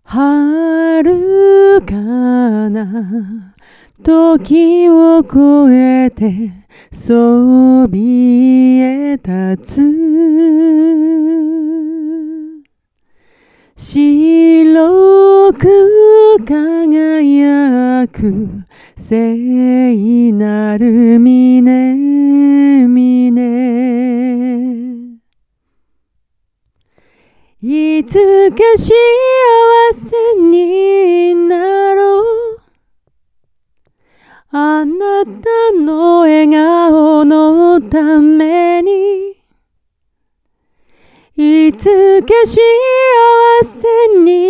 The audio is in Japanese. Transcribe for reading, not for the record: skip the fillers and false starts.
遥かな時を越えてそびえ立つ白く輝く聖なる峰いつか幸せになろうあなたの笑顔のためにいつか幸せに